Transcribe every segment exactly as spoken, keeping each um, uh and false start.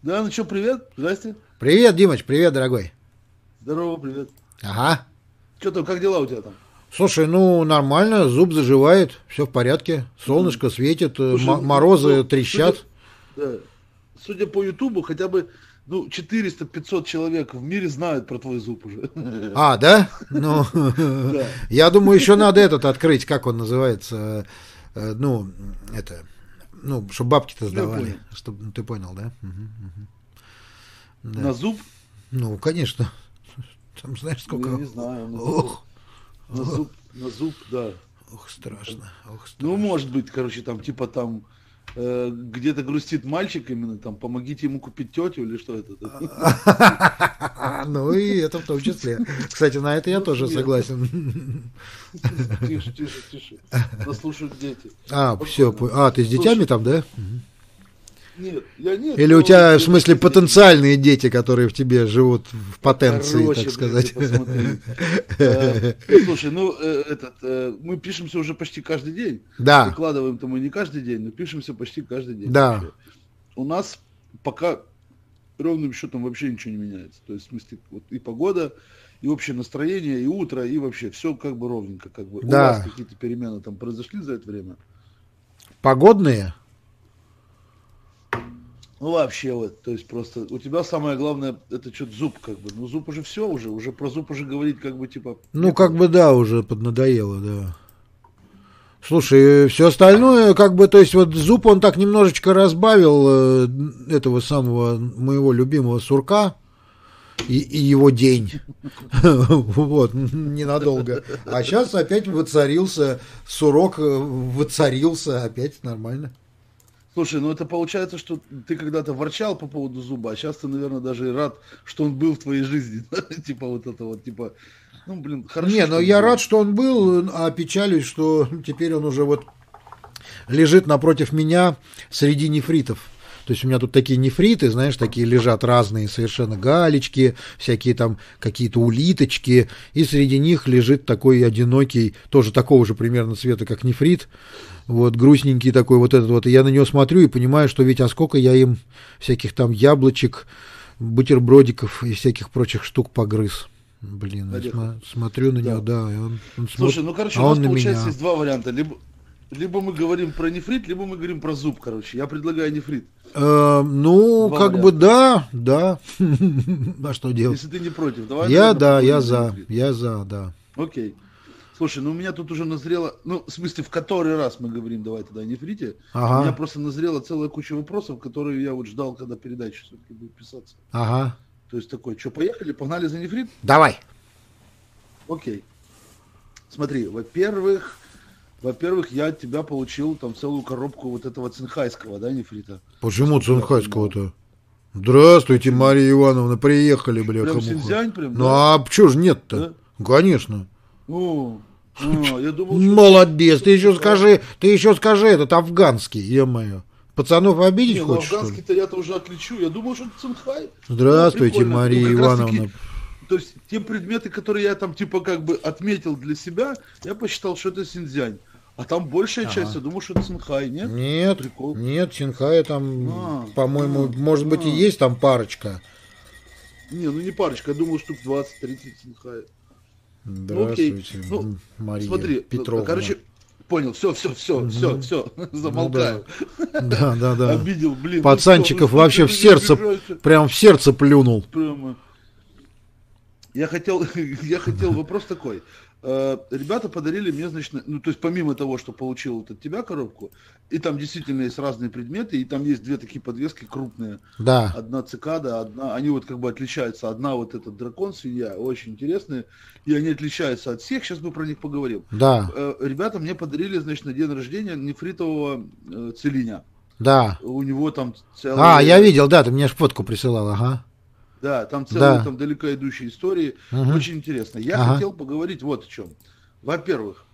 Да, ну что, привет, здрасте. Привет, Димыч, привет, дорогой. Здорово, привет. Ага. Что там, как дела у тебя там? Слушай, ну нормально, зуб заживает, все в порядке. А, Солнышко светит, э, слушай, м- ну, морозы ну, судя, трещат. да, судя по Ютубу, хотя бы ну, четыреста-пятьсот человек в мире знают про твой зуб уже. А, да? Ну, Да, я думаю, еще надо этот открыть, как он называется. э, Ну, это, ну, чтобы бабки-то я сдавали. понял. Чтобы, ну, ты понял, да? Мгм, На да. зуб? Ну, конечно. Там знаешь Ну, я сколько. не знаю, на зуб. Ох, На зуб, на зуб, да. ох, страшно, ох, Ну, страшно. может быть, короче, там, типа там, э, где-то грустит мальчик именно, там, помогите ему купить тетю или что это? Ну и это в том числе. Кстати, на это я Ну, тоже смех. согласен. Тише, тише, тише. Нас слушают дети. А, все. Спокойно. А, ты с детьми Слушай, там, да? нет, я нет, Или у но тебя, в я смысле, вообще с детьми. потенциальные дети, которые в тебе живут в потенции, так Короче, блин, ты сказать? посмотри. Э, Слушай, ну, э, этот, э, мы пишемся уже почти каждый день. Да, Выкладываем-то мы не каждый день, но пишемся почти каждый день да. вообще. У нас пока ровным счетом вообще ничего не меняется. То есть, в смысле, вот и погода, и общее настроение, и утро, и вообще все как бы ровненько. Как бы. У вас Да. какие-то перемены там произошли за это время? Погодные? Ну, вообще вот, то есть просто у тебя самое главное, это что-то зуб как бы. Ну, зуб уже все уже, уже про зуб уже говорить как бы типа Ну, как некуда. бы да, уже поднадоело, да. Слушай, все остальное, как бы, то есть вот зуб он так немножечко разбавил э, этого самого моего любимого сурка и, и его день. Вот, ненадолго. А сейчас опять воцарился, сурок э, воцарился, опять нормально. Слушай, ну это получается, что ты когда-то ворчал по поводу зуба, а сейчас ты, наверное, даже и рад, что он был в твоей жизни. Типа вот это вот, типа, ну, блин, хорошо, Не, но что он я был. рад, что он был, а печалюсь, что теперь он уже вот лежит напротив меня среди нефритов. То есть у меня тут такие нефриты, знаешь, такие лежат разные совершенно галечки, всякие там какие-то улиточки, и среди них лежит такой одинокий, тоже такого же примерно цвета, как нефрит, вот грустненький такой вот этот вот. И я на него смотрю и понимаю, что ведь а сколько я им всяких там яблочек, бутербродиков и всяких прочих штук погрыз. Блин, я Орехов. сма- смотрю на него, Да. да, и он, он Слушай, смотрит, ну, короче, а у нас, он на получается, меня. есть два варианта. Либо, либо мы говорим про нефрит, либо мы говорим про зуб, короче. Я предлагаю нефрит. Э, ну, Два как бы варианта. да, да. А что делать? Если ты не против, давай, Я, наверное, да, я поговорим за за, нефрит. я за, да. Окей. Слушай, ну у меня тут уже назрело, ну, в смысле, в который раз мы говорим, давай тогда о нефрите, у меня Ага, просто назрела целая куча вопросов, которые я вот ждал, когда передача все-таки будет писаться. ага. То есть такой, что, поехали, погнали за нефрит? Давай. Окей. Смотри, во-первых, во-первых, я от тебя получил там целую коробку вот этого цинхайского, да, нефрита, Почему насколько я понимаю. Цинхайского-то? Здравствуйте, Почему? Мария Ивановна, приехали, Прям бляха-муха. синьцзянь прям, Ну да? а чё ж нет-то? Да? Конечно. О, а, я думал, что это Молодец, ты что-то еще другое. скажи, ты еще скажи этот афганский, е-мое. Пацанов обидеть Не, ну хочешь, что ли? афганский-то я-то уже отличу. Я думал, что это цинхай. Ну, Здравствуйте, прикольно. Ну, Мария как раз таки, Ивановна. то есть, те предметы, которые я там, типа, как бы отметил для себя, я посчитал, что это синьцзянь. А там большая часть, Ага. я думал, что это цинхай, нет? Нет, Прикол. нет, Синхая там, А, по-моему, а, может быть и а. есть там парочка. Не, ну не парочка, я думал, штук двадцать-тридцать цинхай. Ну, окей. Здравствуйте, Ну, М, Мария смотри, ну, Петровна. короче, понял, все, все, все, все, Мгм. все, Ну да, замолкаю. да, да, да. Обидел, блин, ну все, ну Пацанчиков сколько вообще в же не сердце, обижайся. прям в сердце плюнул. Прямо. Я хотел, я хотел вопрос такой. Э, Ребята подарили мне, значит, ну, то есть помимо того, что получил вот от тебя коробку, и там действительно есть разные предметы, и там есть две такие подвески крупные. Да, Одна цикада, одна, они вот как бы отличаются. Одна вот этот дракон, свинья, очень интересные, и они отличаются от всех, сейчас мы про них поговорим. да, Э, Ребята мне подарили, значит, на день рождения нефритового э, целиня. да. У него там А, я целые... видел, да, ты мне ж фотку присылал, ага. Да, там целые Да, там далеко идущие истории. угу, Очень интересно. Я ага, хотел поговорить вот о чем. Во-первых,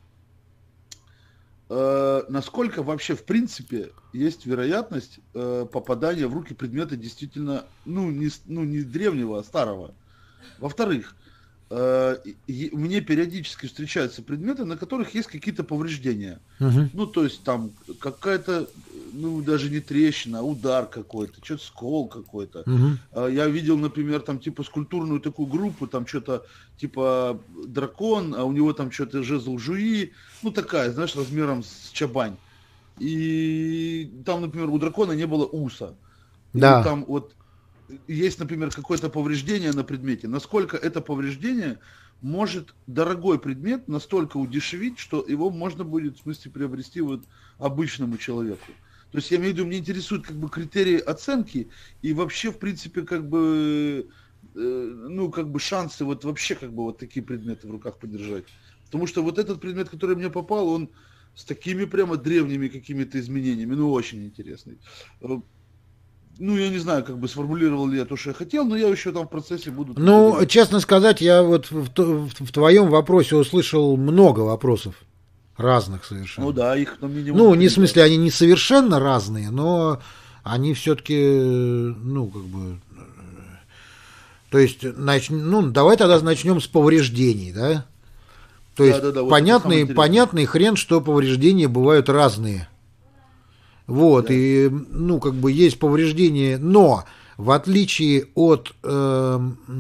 э, насколько вообще в принципе есть вероятность э, попадания в руки предмета действительно, ну не, с- ну, не древнего, а старого. Во-вторых, э, и, мне периодически встречаются предметы, на которых есть какие-то повреждения. Угу. Ну, то есть там какая-то, ну, даже не трещина, а удар какой-то, что-то скол какой-то. Угу. Я видел, например, там типа скульптурную такую группу, там что-то типа дракон, а у него там что-то жезл жуи, ну, такая, знаешь, размером с чабань. И там, например, у дракона не было уса. Да. И там вот есть, например, какое-то повреждение на предмете. Насколько это повреждение может дорогой предмет настолько удешевить, что его можно будет, в смысле, приобрести вот обычному человеку. То есть я имею в виду, мне интересуют как бы критерии оценки и вообще, в принципе, как бы, э, ну, как бы шансы вот вообще как бы вот такие предметы в руках подержать. Потому что вот этот предмет, который мне попал, он с такими прямо древними какими-то изменениями, ну, очень интересный. Ну, я не знаю, как бы сформулировал ли я то, что я хотел, но я еще там в процессе буду... Ну, говорить. Честно сказать, я вот в, в, в твоем вопросе услышал много вопросов. Разных совершенно. Ну да, их там минимум... Ну, не в смысле, они не совершенно разные, но они все-таки, ну, как бы... То есть, нач... ну, давай тогда начнем с повреждений, да? То есть, да, да, да, понятный, вот понятный хрен, что повреждения бывают разные. Вот, да. И, ну, как бы есть повреждения, но в отличие от, э,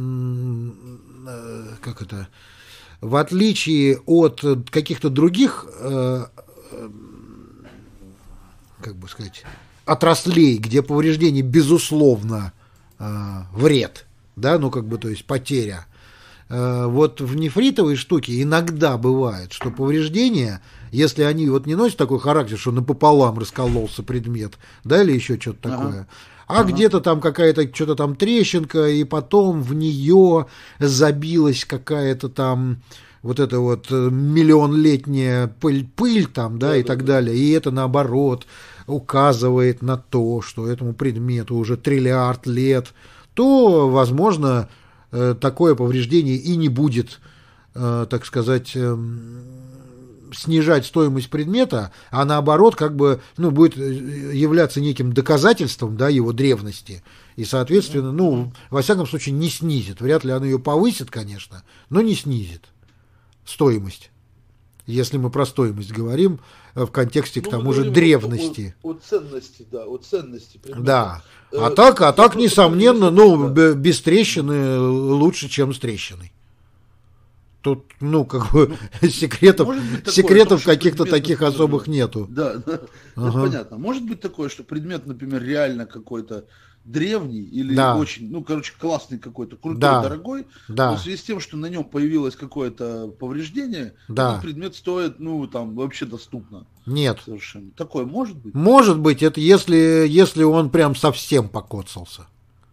э, как это, в отличие от каких-то других, э, э, как бы сказать, отраслей, где повреждение, безусловно, э, вред, да, ну, как бы, то есть потеря, э, вот в нефритовой штуке иногда бывает, что повреждения, если они вот не носят такой характер, что напополам раскололся предмет, да, или еще что-то такое, ага. а ага. где-то там какая-то что-то там трещинка, и потом в нее забилась какая-то там вот эта вот миллионлетняя пыль, пыль там, да, да и да, так да. далее, и это наоборот указывает на то, что этому предмету уже триллиард лет, то, возможно, такое повреждение и не будет, так сказать, снижать стоимость предмета, а наоборот, как бы, ну, будет являться неким доказательством, да, его древности. И, соответственно, ну, во всяком случае, не снизит. Вряд ли оно ее повысит, конечно, но не снизит стоимость. Если мы про стоимость говорим в контексте, ну, к тому же, древности. О, о, о ценности, да, о ценности предмета. Да. А э, так, а так, несомненно, ну, да. без трещины лучше, чем с трещиной. Тут, ну, как бы, ну, секретов, секретов том, каких-то таких например, особых нету. Да, да, ага. понятно. Может быть такое, что предмет, например, реально какой-то древний или да. очень, ну, короче, классный какой-то, крутой, да. дорогой, да. но в связи с тем, что на нем появилось какое-то повреждение, да. этот предмет стоит, ну, там, вообще доступно. Нет. Совершенно. Такое может быть? Может быть, это если, если он прям совсем покоцался.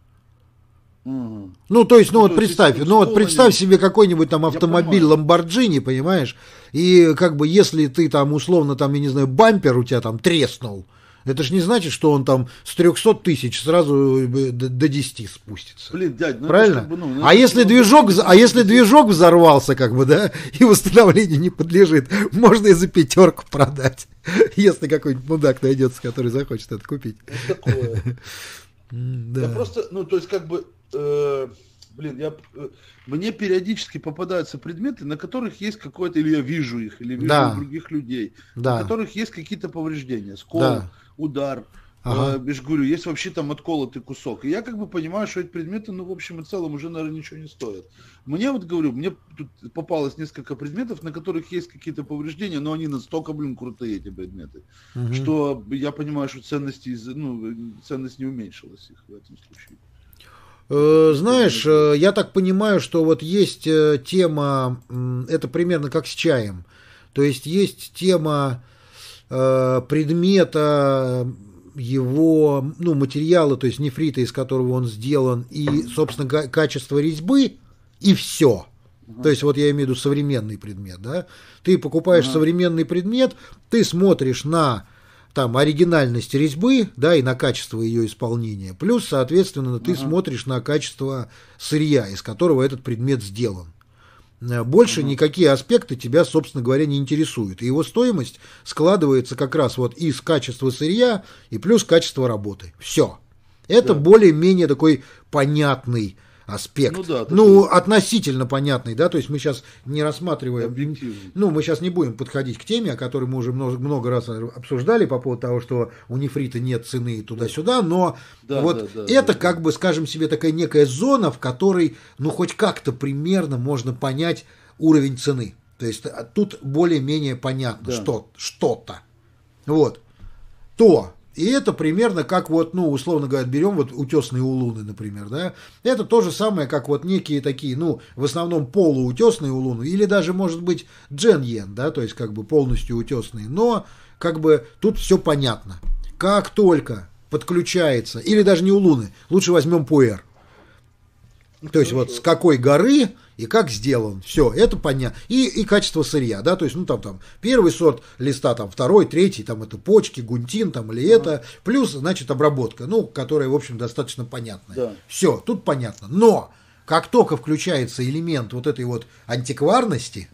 Ну, то есть, ну, ну вот представь, ну вот представь себе какой-нибудь там автомобиль Lamborghini, понимаешь, и как бы если ты там условно там, я не знаю, бампер у тебя там треснул, это же не значит, что он там с трехсот тысяч сразу до десяти спустится. Блин, дядь, ну правильно? Как бы, ну, а если движок, а если движок взорвался, как бы, да, и восстановлению не подлежит, можно и за пятерку продать, если какой-нибудь мудак найдется, который захочет это купить. Вот такое. Да. Я просто, ну, то есть, как бы, э, блин, я, э, мне периодически попадаются предметы, на которых есть какое-то, или я вижу их, или вижу да. других людей, да. на которых есть какие-то повреждения, скол, да. удар, ага. э, я же говорю, есть вообще там отколотый кусок. И я как бы понимаю, что эти предметы, ну, в общем и целом, уже, наверное, ничего не стоят. Мне вот, говорю, мне тут попалось несколько предметов, на которых есть какие-то повреждения, но они настолько, блин, крутые, эти предметы, угу. что я понимаю, что ценности, ну, ценность не уменьшилась их в этом случае. Знаешь, я так понимаю, что вот есть тема, это примерно как с чаем, то есть есть тема предмета, его, ну, материала, то есть нефрита, из которого он сделан, и, собственно, качество резьбы, и все. Uh-huh. То есть, вот я имею в виду современный предмет, да. Ты покупаешь uh-huh. современный предмет, ты смотришь на там оригинальность резьбы, да, и на качество ее исполнения. Плюс, соответственно, ты uh-huh. смотришь на качество сырья, из которого этот предмет сделан. Больше uh-huh. никакие аспекты тебя, собственно говоря, не интересуют. И его стоимость складывается как раз вот из качества сырья и плюс качество работы. Все. Это yeah. более-менее такой понятный аспект. Ну, да, ну такой... относительно понятный, да, то есть мы сейчас не рассматриваем, объективный. Ну, мы сейчас не будем подходить к теме, о которой мы уже много, много раз обсуждали по поводу того, что у нефрита нет цены туда-сюда, но да, вот да, да, это, да, как да. бы, скажем себе, такая некая зона, в которой, ну, хоть как-то примерно можно понять уровень цены. То есть тут более-менее понятно, Да. что, что-то. Вот. То. И это примерно как вот, ну, условно говоря, берем вот утесные улуны, например, да. Это то же самое, как вот некие такие, ну, в основном полуутесные улуны, или даже, может быть, дженьен, да, то есть как бы полностью утесные. Но как бы тут все понятно. Как только подключается, или даже не улуны, лучше возьмем пуэр. То есть вот с какой горы и как сделан. Все, это понятно. И, и качество сырья, да, то есть, ну, там, там, первый сорт листа, там, второй, третий, там, это почки, гунтин, там, или это, плюс, значит, обработка, ну, которая, в общем, достаточно понятная. Да. Все, тут понятно. Но, как только включается элемент вот этой вот антикварности,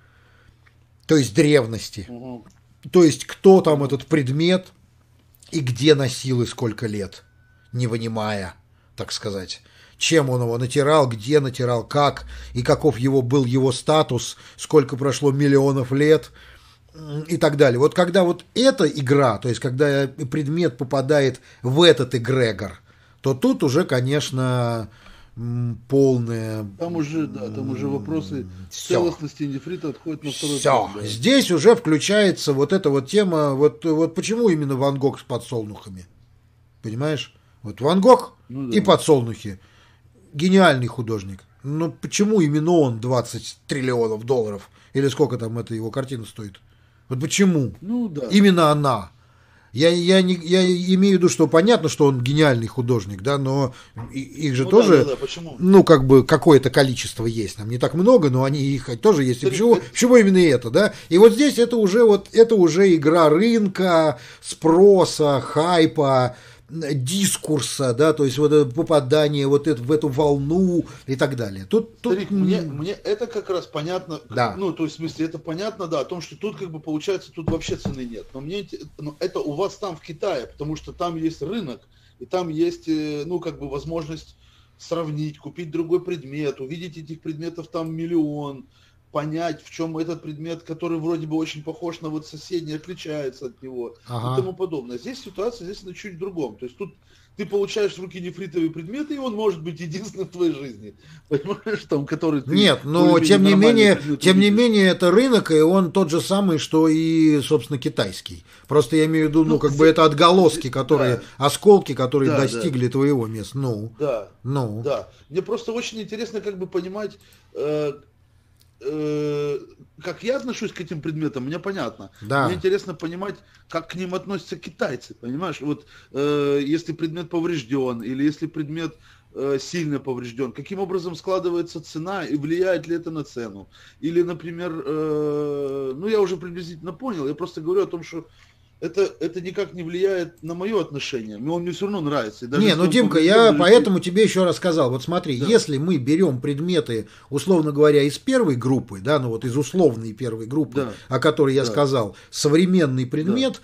то есть древности, Угу. то есть, кто там этот предмет и где носил и сколько лет, не вынимая, так сказать, чем он его натирал, где натирал, как, и каков его был его статус, сколько прошло миллионов лет и так далее. Вот когда вот эта игра, то есть когда предмет попадает в этот эгрегор, то тут уже, конечно, полное... Там уже, да, там уже вопросы Всё. целостности нефрита отходят на второй Все. план. Да. Здесь уже включается вот эта вот тема, вот, вот почему именно Ван Гог с подсолнухами? Понимаешь? Вот Ван Гог Ну да. и подсолнухи. Гениальный художник. Но почему именно он двадцать триллионов долларов? Или сколько там эта его картина стоит? Вот почему? Ну да. Именно она. Я, я, не, я имею в виду, что понятно, что он гениальный художник, да, но и- их же Ну тоже, да, да, да, почему? ну, как бы, какое-то количество есть. Там не так много, но они их тоже есть. И Это- почему, это- почему именно это, да? И вот здесь это уже, вот, это уже игра рынка, спроса, хайпа, дискурса, да, то есть вот это попадание вот это, в эту волну и так далее. Тут, тут Старик, мне, мне это как раз понятно, Да. ну, то есть, в смысле, это понятно, да, о том, что тут, как бы, получается, тут вообще цены нет. Но мне, инте- но это у вас там в Китае, потому что там есть рынок, и там есть, э, ну, как бы, возможность сравнить, купить другой предмет, увидеть этих предметов там миллион, понять, в чем этот предмет, который вроде бы очень похож на вот соседний, отличается от него Ага. и тому подобное. Здесь ситуация, здесь она чуть в другом. То есть тут ты получаешь в руки нефритовый предмет, и он может быть единственным в твоей жизни. Понимаешь, там, который ты... Нет, но более-менее тем не нормальный менее, предмет тем не увидишь. менее, это рынок, и он тот же самый, что и, собственно, китайский. Просто я имею в виду, ну, Ну, как зи- бы это отголоски, зи- которые, да. осколки, которые Да, да. достигли твоего места. Ну, Да, ну. да. Мне просто очень интересно как бы понимать, э, э, как я отношусь к этим предметам, мне понятно. Да. Мне интересно понимать, как к ним относятся китайцы, понимаешь? Вот э, если предмет поврежден, или если предмет э, сильно поврежден, каким образом складывается цена и влияет ли это на цену? Или, например, э, ну я уже приблизительно понял, я просто говорю о том, что это, это никак не влияет на мое отношение. Но он мне все равно нравится. И даже Не, если ну, он Димка, поврежден, я даже поэтому тебе еще раз сказал, вот смотри, Да. если мы берем предметы, условно говоря, из первой группы, да, ну вот из условной первой группы, Да. о которой я Да. сказал, современный предмет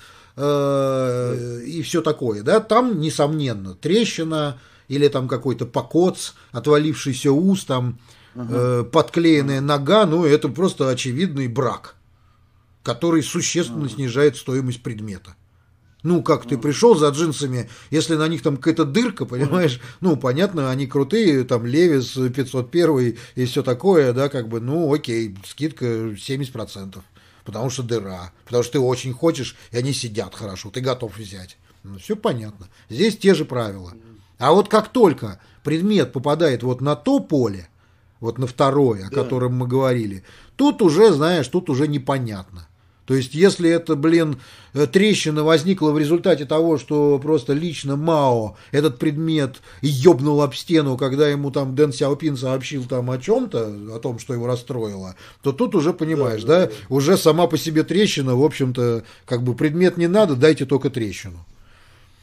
э, и все такое, да, там, несомненно, трещина или там какой-то покоц, отвалившийся ус, там, э, подклеенная нога, ну, это просто очевидный брак, который существенно снижает стоимость предмета. Ну, как ты пришел за джинсами, если на них там какая-то дырка, понимаешь, ну, понятно, они крутые, там, Левис пятьсот один и все такое, да, как бы, ну, окей, скидка семьдесят процентов, потому что дыра, потому что ты очень хочешь, и они сидят хорошо, ты готов взять. Ну, все понятно. Здесь те же правила. А вот как только предмет попадает вот на то поле, вот на второе, о Да. котором мы говорили, тут уже, знаешь, тут уже непонятно. То есть, если это, блин, э, трещина возникла в результате того, что просто лично Мао этот предмет ёбнул об стену, когда ему там Дэн Сяопин сообщил там о чем-то, о том, что его расстроило, то тут уже, понимаешь, да, Да, да, да. уже сама по себе трещина, в общем-то, как бы предмет не надо, дайте только трещину.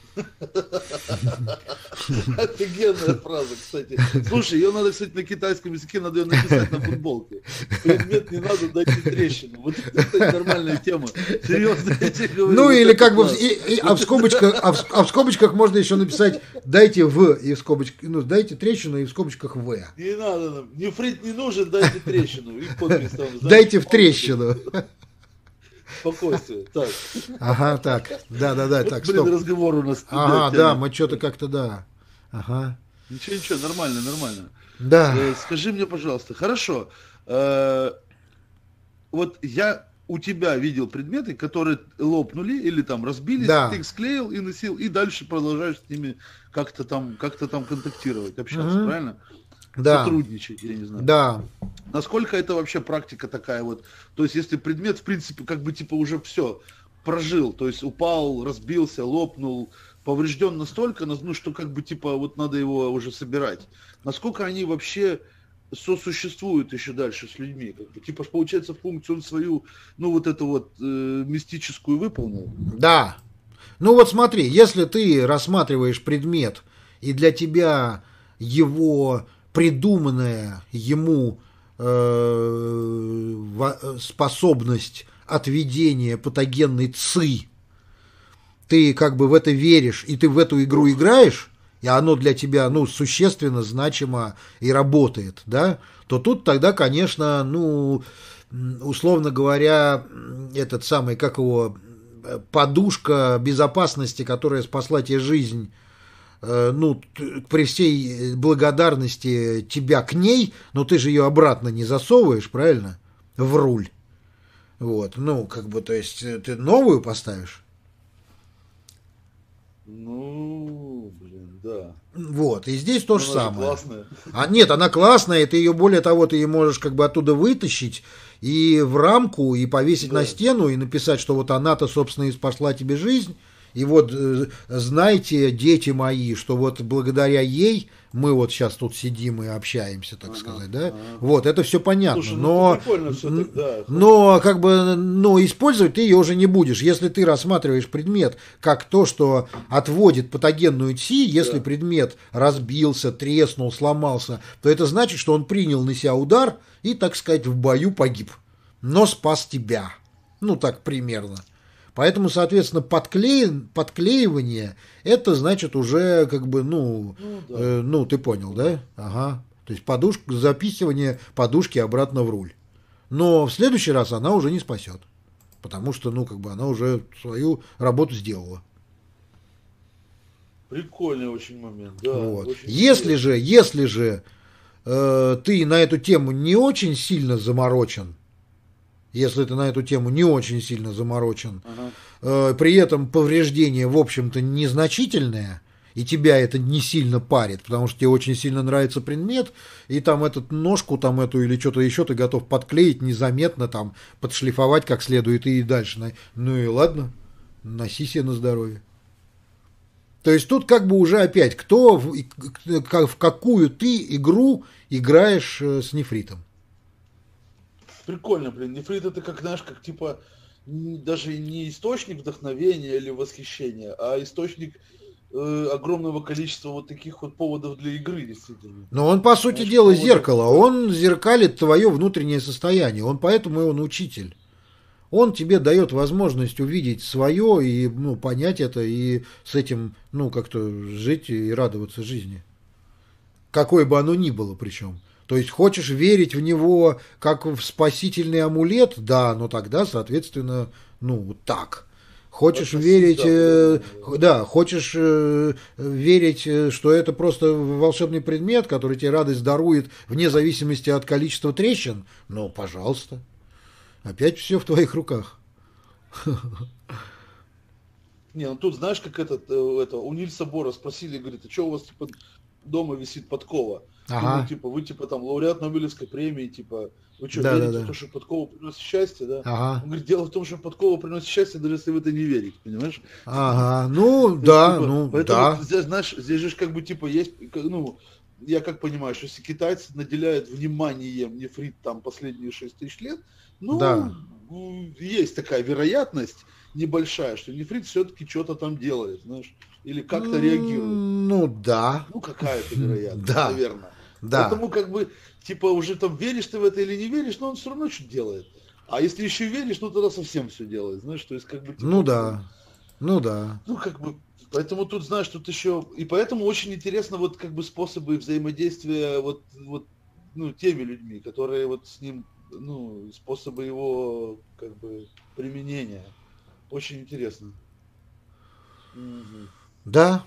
Офигенная фраза, кстати. Слушай, ее надо, кстати, на китайском языке, надо ее написать на футболке. Предмет не надо, дайте трещину. Вот это, кстати, нормальная тема. Серьезно, я тебе говорю. Ну вот или как бы, класс. и, и, а, в скобочках, а, в, а в скобочках можно еще написать дайте в и в скобочках, ну дайте трещину и в скобочках в. Не надо нам, нефрит не нужен, дайте трещину. И подпись там, знаешь, Дайте в трещину. Спокойствие. Так. Ага, так, да-да-да, так, Блин, стоп. разговор у нас. Ага, тянет. да, мы что-то как-то, да. Ага. Ничего, ничего, нормально, нормально. Да. Э, Скажи мне, пожалуйста, хорошо, э, вот я у тебя видел предметы, которые лопнули или там разбились, Да. ты их склеил и носил, и дальше продолжаешь с ними как-то там, как-то там контактировать, общаться, Мгм. правильно? Да. Сотрудничать, я не знаю. Да. Насколько это вообще практика такая вот? То есть, если предмет, в принципе, как бы типа уже все прожил, то есть упал, разбился, лопнул, поврежден настолько, ну, что как бы типа вот надо его уже собирать. Насколько они вообще сосуществуют еще дальше с людьми? Как бы, типа, получается, функцию он свою, ну, вот эту вот э, мистическую выполнил? Да. Ну вот смотри, если ты рассматриваешь предмет, и для тебя его придуманная ему э, во- способность отведения патогенной ЦИ, ты как бы в это веришь, и ты в эту игру играешь, и оно для тебя, ну, существенно, значимо и работает, да, то тут тогда, конечно, ну, условно говоря, этот самый, как его, подушка безопасности, которая спасла тебе жизнь, ну, при всей благодарности тебя к ней, но ты же ее обратно не засовываешь, правильно, в руль. Вот, ну, как бы, то есть, ты новую поставишь. Ну, блин, да. Вот, и здесь то Но же она же самое. классная. А нет, она классная, и ты ее, более того, ты ее можешь как бы оттуда вытащить и в рамку, и повесить Да. на стену, и написать, что вот она-то, собственно, и спасла тебе жизнь. И вот э, знайте, дети мои, что вот благодаря ей мы вот сейчас тут сидим и общаемся, так Ага, сказать, да? ага. Вот, это все понятно. Слушай, ну но, это прикольно всё н- тогда. но как бы, ну, использовать ты ее уже не будешь. Если ты рассматриваешь предмет как то, что отводит патогенную ЦИ, если Да. предмет разбился, треснул, сломался, то это значит, что он принял на себя удар и, так сказать, в бою погиб, но спас тебя. Ну, так примерно. Поэтому, соответственно, подклеен, подклеивание, это значит уже как бы, ну, Ну, да. э, ну, ты понял, да? Ага. То есть подушка, запихивание подушки обратно в руль. Но в следующий раз она уже не спасет. Потому что, ну, как бы она уже свою работу сделала. Прикольный очень момент, да. Вот. Очень Если интересно. же, если же э, ты на эту тему не очень сильно заморочен, если ты на эту тему не очень сильно заморочен, Ага. э, при этом повреждение, в общем-то, незначительное, и тебя это не сильно парит, потому что тебе очень сильно нравится предмет, и там этот ножку там эту или что-то еще ты готов подклеить незаметно, там, подшлифовать как следует и дальше. на- Ну и ладно, носи себе на здоровье. То есть тут как бы уже опять, кто в, и к- к- в какую ты игру играешь э, с нефритом. Прикольно, блин. Нефрит это как, знаешь, как типа н- даже не источник вдохновения или восхищения, а источник э, огромного количества вот таких вот поводов для игры, действительно. Но он, по сути Знаешь, дела, поводов- зеркало. Он зеркалит твое внутреннее состояние. Он поэтому и он учитель. Он тебе дает возможность увидеть свое и, ну, понять это, и с этим, ну, как-то жить и радоваться жизни. Какое бы оно ни было причем. То есть хочешь верить в него как в спасительный амулет, да, но тогда, соответственно, ну, вот так. Хочешь Относись, верить, да, э, по-другому, да, хочешь э, верить, э, что это просто волшебный предмет, который тебе радость дарует вне зависимости от количества трещин, ну, пожалуйста. Опять все в твоих руках. Не, ну тут знаешь, как этот, э, это, у Нильса Бора спросили, говорит, а что у вас типа дома висит подкова? Ага. Ну, типа, вы типа там лауреат Нобелевской премии, типа, вы что, Да, верите да, да. в то, что подкова приносит счастье, да? Ага. Он говорит, дело в том, что подкова приносит счастье, даже если в это не верите, понимаешь? Ага. Ну, То есть, да, типа, ну, поэтому, да. здесь, знаешь, здесь же как бы типа есть, как, ну, я как понимаю, что если китайцы наделяют вниманием нефрит там последние шесть тысяч лет, ну, Да. м, есть такая вероятность небольшая, что нефрит все-таки что-то там делает, знаешь. или как-то реагирует. Ну да. Ну, какая-то вероятность, Да. наверное. Да. Поэтому, как бы, типа, уже там веришь ты в это или не веришь, но он все равно что-то делает. А если еще веришь, ну тогда совсем все делает. Знаешь, то есть, как бы, типа, Ну да. Ну да. ну, как бы, поэтому тут, знаешь, тут еще, и поэтому очень интересно, вот, как бы, способы взаимодействия, вот, вот, ну, теми людьми, которые вот с ним, ну, способы его, как бы, применения. Очень интересно. Мгм. Да.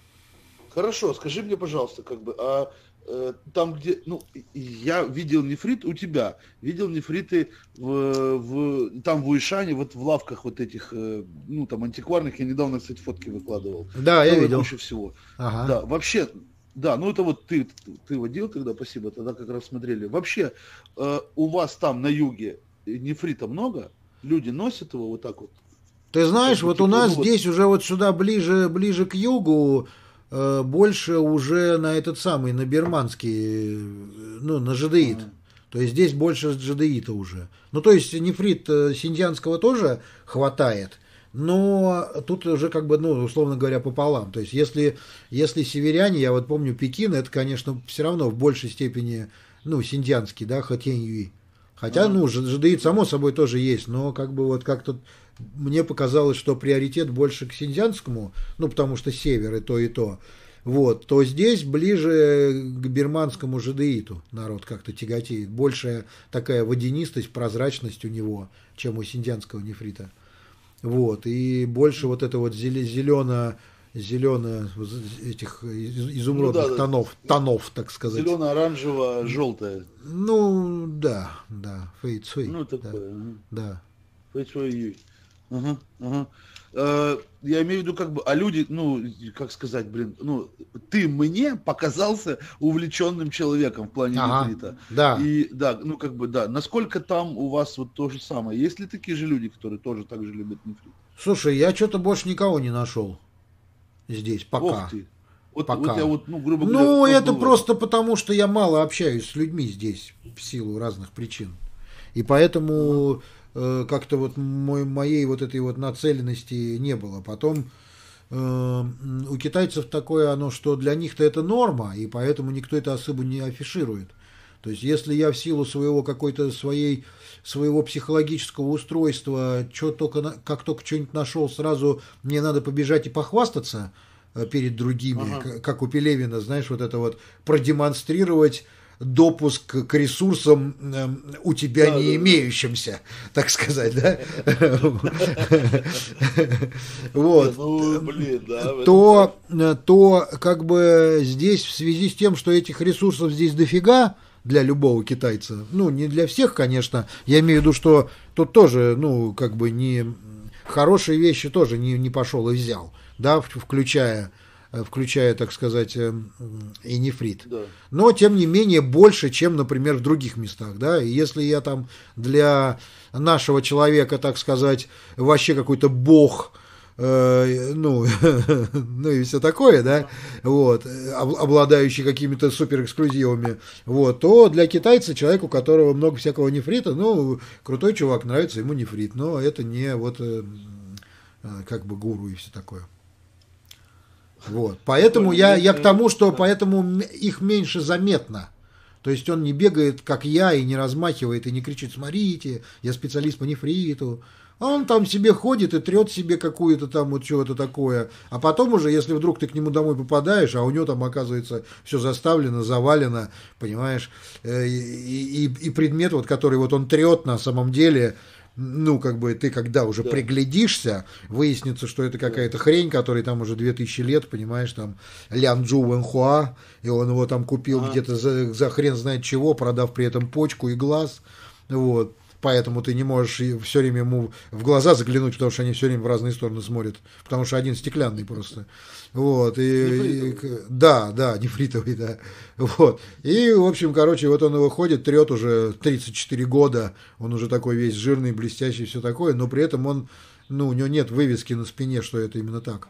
Хорошо, скажи мне, пожалуйста, как бы, а э, там, где, ну, и- и я видел нефрит у тебя, видел нефриты в, в там в Уишане, вот в лавках вот этих, э, ну, там, антикварных, я недавно, кстати, фотки выкладывал, Да, я целая видел. куча всего. Ага. Да, вообще, да, ну, это вот ты, ты водил тогда, спасибо, тогда как раз смотрели. Вообще, э, у вас там на юге нефрита много? Люди носят его вот так вот? Ты Как знаешь, бы, вот у типа, ну, нас вот, здесь уже вот сюда ближе, ближе к югу э, больше уже на этот самый, на бирманский, э, ну, на жадеит. ага. То есть здесь больше жадеита уже. Ну, то есть нефрит э, синьцзянского тоже хватает, но тут уже как бы, ну, условно говоря, пополам. То есть если, если северяне, я вот помню Пекин, это, конечно, все равно в большей степени, ну, синьцзянский, да, Хотень-Юй. Хотя, Ага. ну, жа- жадеит само собой тоже есть, но как бы вот как-то мне показалось, что приоритет больше к синьцзянскому, ну, потому что север и то, и то. Вот, то здесь ближе к бирманскому жадеиту народ как-то тяготеет. Большая такая водянистость, прозрачность у него, чем у синьцзянского нефрита. Вот, и больше вот это вот зелено, зелено этих из- Ну да, изумрудных да, тонов, тонов, так сказать. зелено-оранжево-желтое. Ну, да, да, фэй цуй, Ну, да, такое. Ага. да. Ой-ой-ой. Ага, ага. Э, Я имею в виду, как бы, а люди, ну, как сказать, блин, ну, ты мне показался увлеченным человеком в плане Ага, нефрита. да. И да, ну, как бы, да, насколько там у вас вот то же самое? Есть ли такие же люди, которые тоже так же любят нефрит? Слушай, я что-то больше никого не нашел здесь Ох пока. ты. Вот, вот я Пока. вот, ну, грубо говоря, Ну, вот это был в этом. просто потому, что я мало общаюсь с людьми здесь в силу разных причин. И Ага. поэтому э, как-то вот мой, моей вот этой вот нацеленности не было. Потом э, у китайцев такое оно, что для них-то это норма, и поэтому никто это особо не афиширует. То есть, если я в силу своего какой-то своей своего психологического устройства, чё только, на- как только что-нибудь нашел, сразу мне надо побежать и похвастаться э, перед другими, Ага. к- как у Пелевина, знаешь, вот это вот продемонстрировать допуск к ресурсам эм, у тебя Да, не да, да. имеющимся, так сказать, да? Не, Вот. ну, блин, да, в этом так. То, э, то как бы здесь в связи с тем, что этих ресурсов здесь дофига для любого китайца, ну, не для всех, конечно, я имею в виду, что тут тоже, ну, как бы не хорошие вещи тоже не, не пошел и взял, да, в- включая, э, включая, так сказать, э, и нефрит. Да. Но, тем не менее, больше, чем, например, в других местах, да, и если я там для нашего человека, так сказать, вообще какой-то бог, э, ну, ну и все такое, да, вот, э, об- обладающий какими-то суперэксклюзивами, вот, то для китайца, человек, у которого много всякого нефрита, ну, крутой чувак, нравится ему нефрит, но это не вот э, э, как бы гуру и все такое. Вот. Поэтому Прикольно. я, Я, я к э, тому, что да. поэтому м- их меньше заметно. То есть он не бегает, как я, и не размахивает, и не кричит: смотрите, я специалист по нефриту. А он там себе ходит и трет себе какую-то там вот чего-то такое. А потом уже, если вдруг ты к нему домой попадаешь, а у него там оказывается все заставлено, завалено, понимаешь, э, и, и, и предмет, вот, который вот он трет на самом деле, ну, как бы ты когда уже Да, приглядишься, выяснится, что это да. какая-то хрень, которой там уже две тысячи лет, понимаешь, там Лян Джу Вэнхуа, и он его там купил Ага. где-то за, за хрен знает чего, продав при этом почку и глаз, вот. Поэтому ты не можешь все время ему в глаза заглянуть, потому что они все время в разные стороны смотрят. Потому что один стеклянный просто. Вот. И, и, Нефритовый. да, да, нефритовый, да. Вот. И, в общем, короче, вот он его ходит, трет уже тридцать четыре года. Он уже такой весь жирный, блестящий, все такое. Но при этом он, ну, у него нет вывески на спине, что это именно так.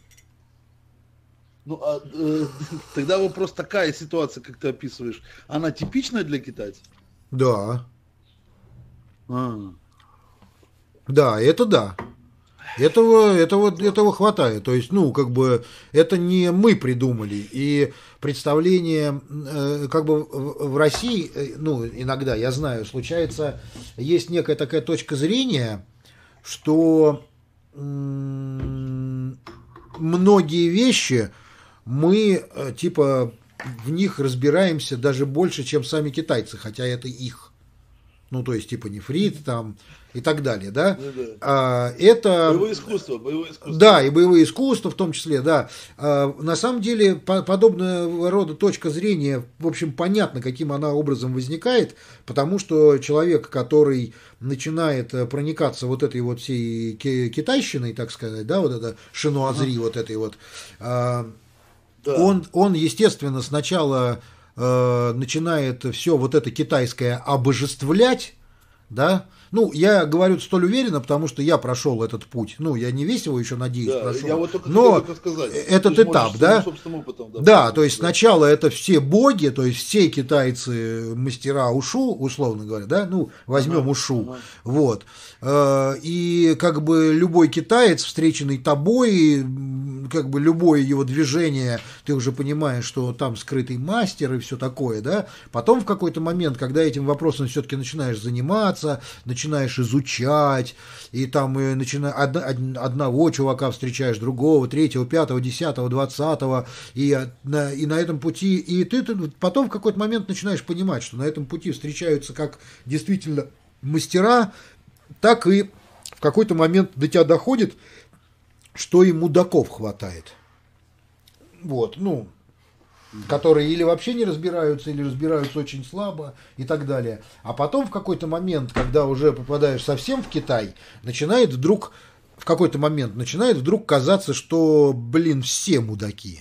Ну, а, э, тогда вопрос, такая ситуация, как ты описываешь, она типичная для китайцев? Да. А, Да, это да. Этого, этого, этого хватает. То есть, ну, как бы, это не мы придумали. И представление, э, как бы в России, э, ну, иногда, я знаю, случается, есть некая такая точка зрения, что м- многие вещи мы, э, типа, в них разбираемся даже больше, чем сами китайцы, хотя это их. Ну, то есть, типа, нефрит там и так далее, да? Ну, да. А, это... Боевое искусство, боевое искусство. Да, и боевые искусства в том числе, да. А, на самом деле, по подобного рода точка зрения, в общем, понятно, каким она образом возникает, потому что человек, который начинает проникаться вот этой вот всей китайщиной, так сказать, да, вот это шинуазри, ага. вот этой вот, а, да. он, он, естественно, сначала... начинает все вот это китайское обожествлять, да, ну, я говорю столь уверенно, потому что я прошел этот путь, ну, я не весь его еще, надеюсь, да, прошел, я вот только но хотел сказать. этот этап, да, опытом, да, да, то есть да. Сначала это все боги, то есть все китайцы мастера ушу, условно говоря, да, ну, возьмем ага, ушу, ага. вот, и как бы любой китаец, встреченный тобой, как бы любое его движение, ты уже понимаешь, что там скрытый мастер и все такое, да, потом в какой-то момент, когда этим вопросом все-таки начинаешь заниматься, начинаешь изучать, и там и начина... Од... одного чувака встречаешь, другого, третьего, пятого, десятого, двадцатого, и на, и на этом пути, и ты, ты потом в какой-то момент начинаешь понимать, что на этом пути встречаются как действительно мастера, так и в какой-то момент до тебя доходит, что и мудаков хватает. Вот, ну, которые или вообще не разбираются, или разбираются очень слабо и так далее. А потом в какой-то момент, когда уже попадаешь совсем в Китай, начинает вдруг, в какой-то момент начинает вдруг казаться, что, блин, все мудаки.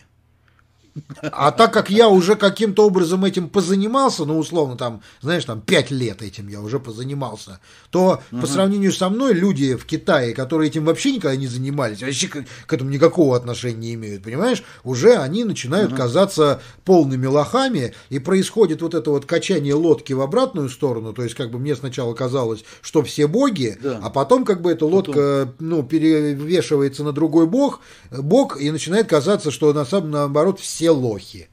А так как я уже каким-то образом этим позанимался, ну, условно, там, знаешь, там, пять лет этим я уже позанимался, то uh-huh. по сравнению со мной люди в Китае, которые этим вообще никогда не занимались, вообще к, к этому никакого отношения не имеют, понимаешь, уже они начинают uh-huh. казаться полными лохами, и происходит вот это вот качание лодки в обратную сторону, то есть, как бы мне сначала казалось, что все боги, да. а потом, как бы, эта лодка, потом... ну, перевешивается на другой бог, бог, и начинает казаться, что на самом, наоборот, все лохи.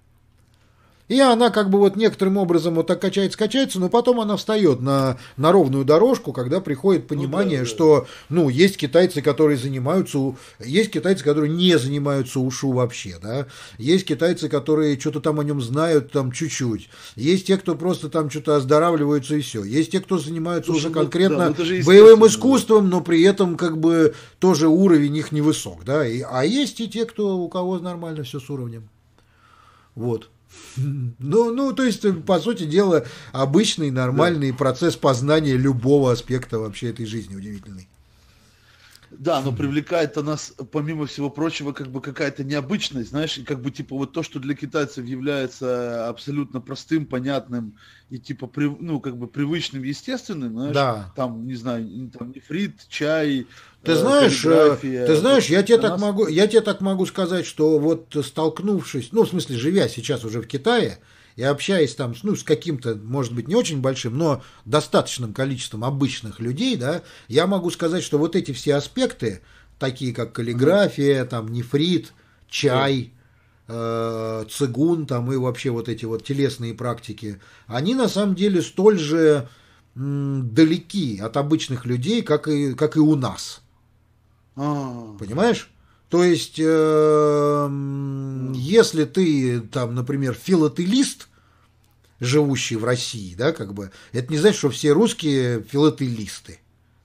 И она как бы вот некоторым образом вот так качается, качается, но потом она встает на, на ровную дорожку, когда приходит понимание, ну, да, что, да. ну, есть китайцы, которые занимаются, есть китайцы, которые не занимаются ушу вообще, да, есть китайцы, которые что-то там о нем знают там чуть-чуть, есть те, кто просто там что-то оздоравливаются и все, есть те, кто занимаются Слушай, уже конкретно да, боевым искусством, но при этом как бы тоже уровень их невысок, да, и, а есть и те, кто, у кого нормально все с уровнем. Вот. Ну, ну, то есть, по сути дела, обычный, нормальный да. процесс познания любого аспекта вообще этой жизни удивительный. Да, но привлекает-то нас, помимо всего прочего, как бы какая-то необычность, знаешь, и как бы типа вот то, что для китайцев является абсолютно простым, понятным и типа, прив, ну, как бы привычным, естественным, знаешь, да. там, не знаю, там нефрит, чай, ты э, знаешь, ты знаешь, я тебе, так нас... могу, я тебе так могу сказать, что вот столкнувшись, ну, в смысле, живя сейчас уже в Китае, и общаясь там, ну, с каким-то, может быть, не очень большим, но достаточным количеством обычных людей, да, я могу сказать, что вот эти все аспекты, такие как каллиграфия, mm-hmm. там, нефрит, чай, э, цигун, там, и вообще вот эти вот телесные практики, они на самом деле столь же м, далеки от обычных людей, как и, как и у нас. Mm-hmm. Понимаешь? То есть, э, если ты, там, например, филателист, живущий в России, да, как бы, это не значит, что все русские филателисты.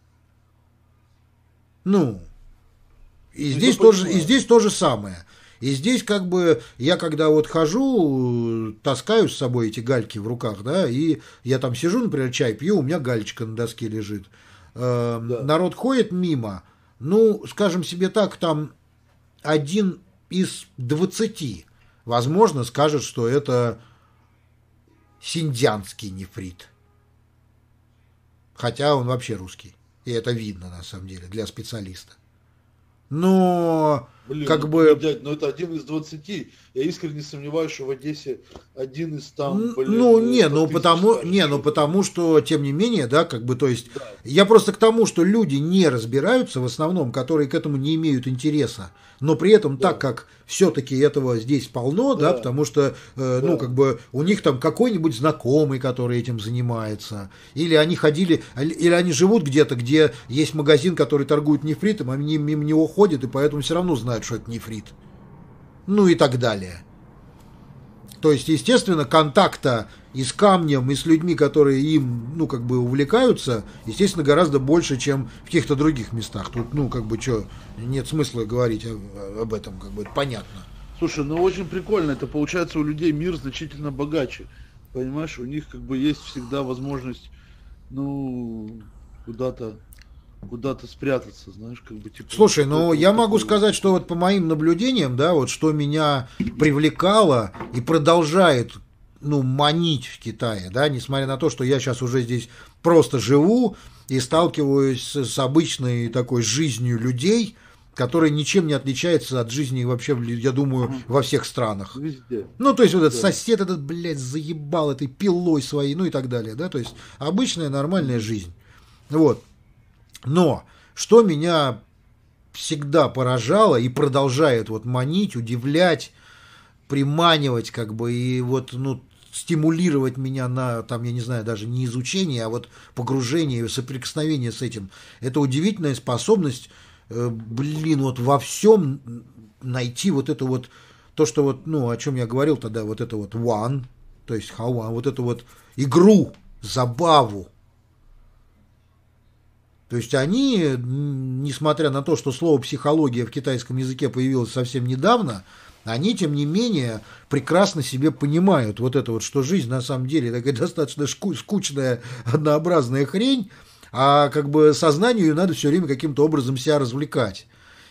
Ну, и здесь, тоже, и здесь то же самое. И здесь, как бы, я когда вот хожу, таскаю с собой эти гальки в руках, да, и я там сижу, например, чай пью, у меня галечка на доске лежит. Э, да. Народ ходит мимо, ну, скажем себе так, там один из двадцати, возможно, скажет, что это синьцзянский нефрит. Хотя он вообще русский. И это видно, на самом деле, для специалиста. Но Блин, как ну, бы... дядь, ну это один из двадцати. Я искренне сомневаюсь, что в Одессе один из там, блин, Ну, не, сто ну тысяч потому, скажет, не, ну что... потому что, тем не менее, да, как бы, то есть, Да. я просто к тому, что люди не разбираются в основном, которые к этому не имеют интереса, но при этом, Да. так как все-таки этого здесь полно, да, Да. потому что, э, ну, Да. как бы, у них там какой-нибудь знакомый, который этим занимается, или они ходили, или они живут где-то, где есть магазин, который торгует нефритом, они мимо него ходят, и поэтому все равно знают, что это нефрит. Ну и так далее. То есть, естественно, контакта и с камнем, и с людьми, которые им, ну, как бы увлекаются, естественно, гораздо больше, чем в каких-то других местах. Тут, ну, как бы, что, нет смысла говорить об этом, как бы, это понятно. Слушай, ну очень прикольно. Это получается у людей мир значительно богаче. Понимаешь, у них как бы есть всегда возможность, ну, куда-то куда-то спрятаться, знаешь, как бы типа. Слушай, вот ну вот я могу такой сказать, вот. что вот по моим наблюдениям, да, вот что меня привлекало и продолжает, ну, манить в Китае, да, несмотря на то, что я сейчас уже здесь просто живу и сталкиваюсь с, с обычной такой жизнью людей, которая ничем не отличается от жизни вообще, я думаю, во всех странах. Везде. Ну, то есть вот этот Да. сосед этот, блядь, заебал этой пилой своей, ну и так далее, да, то есть обычная нормальная жизнь. Вот. Но что меня всегда поражало и продолжает вот манить, удивлять, приманивать, как бы, и вот, ну, стимулировать меня на, там, я не знаю, даже не изучение, а вот погружение, соприкосновение с этим. Это удивительная способность, э, блин, вот во всем найти вот это вот, то, что вот, ну, о чем я говорил тогда, вот это вот one, то есть how one, вот эту вот игру, забаву. То есть они, несмотря на то, что слово «психология» в китайском языке появилось совсем недавно, они, тем не менее, прекрасно себе понимают вот это вот, что жизнь на самом деле такая достаточно скучная, однообразная хрень, а как бы сознанию ее надо все время каким-то образом себя развлекать.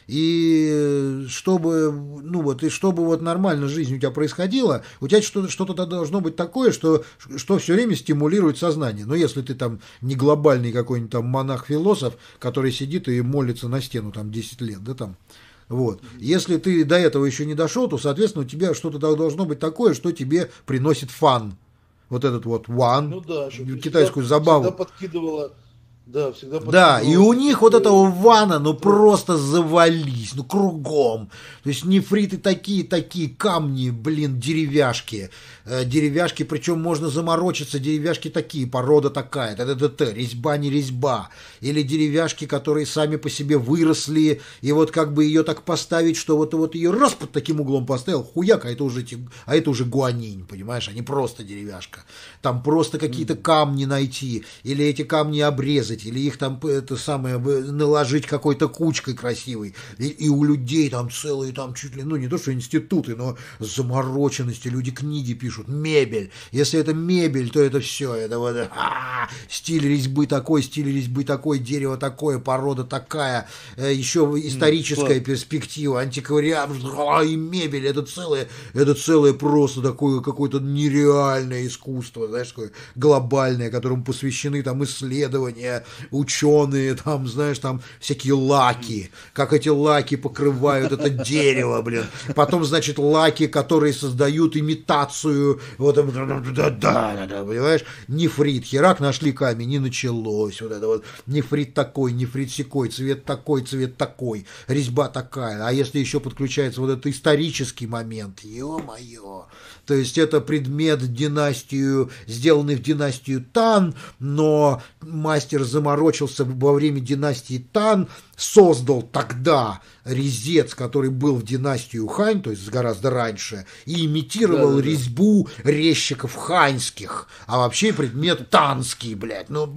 И чтобы, ну вот, и чтобы вот нормально жизнь у тебя происходила, у тебя что-то, что-то должно быть такое, что, что все время стимулирует сознание. Но если ты там не глобальный какой-нибудь там монах-философ, который сидит и молится на стену там десять лет, да, там, вот. Если ты до этого еще не дошел, то, соответственно, у тебя что-то должно быть такое, что тебе приносит фан. Вот этот вот one, Ну да, китайскую всегда, забаву. Всегда подкидывала. Да, всегда Да, и у них вот этого вана, ну Да. просто завались, ну кругом. То есть нефриты такие, такие камни, блин, деревяшки. Э, деревяшки, причем можно заморочиться, деревяшки такие, порода такая, т-т-т-т, резьба не резьба. Или деревяшки, которые сами по себе выросли, и вот как бы ее так поставить, что вот, вот ее раз под таким углом поставил, хуяк, а это уже, а это уже гуанинь, понимаешь, а не просто деревяшка. Там просто какие-то камни найти, или эти камни обрезать, или их там это самое наложить какой-то кучкой красивой. И, и у людей там целые там чуть ли, ну не то что институты, но замороченности, люди книги пишут, мебель. Если это мебель, то это все, это вот а, стиль резьбы такой, стиль резьбы такой, дерево такое, порода такая, еще историческая перспектива, антиквариат, а, и мебель, это целое, это целое просто такое какое-то нереальное искусство, знаешь, такое глобальное, которому посвящены там исследования, ученые, там, знаешь, там всякие лаки, как эти лаки покрывают это дерево, блин. Потом, значит, лаки, которые создают имитацию, вот, да, да, да, да, понимаешь, нефрит, херак, нашли камень, не началось, вот это вот, нефрит такой, нефрит сякой, цвет такой, цвет такой, резьба такая, а если еще подключается вот этот исторический момент, ё-моё, то есть это предмет династию, сделанный в династию Тан, но мастер заморочился во время династии Тан, создал тогда резец, который был в династию Хань, то есть гораздо раньше, и имитировал да, да, резьбу резчиков ханьских, а вообще предмет танский, блядь, ну,